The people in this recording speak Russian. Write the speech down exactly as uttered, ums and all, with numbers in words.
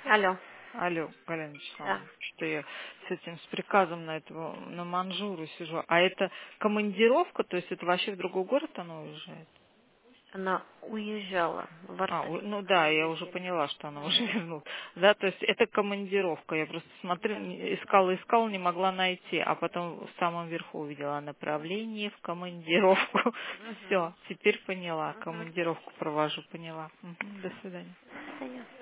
Алло. Алло, Галина Да. Вячеславовна, что я с этим, с приказом на этого, на Манжуру сижу. А это командировка, то есть это вообще в другой город она уезжает? Она уезжала в А, у- Артеке ну на да, две я уже недели. поняла, что она уже Мгм. вернулась. Да, то есть это командировка. Я просто смотрю, Да. не- искала, искала, не могла найти, а потом в самом верху увидела направление в командировку. Мгм. Все, теперь поняла. Мгм. Командировку провожу, поняла. Мгм, до свидания. До свидания.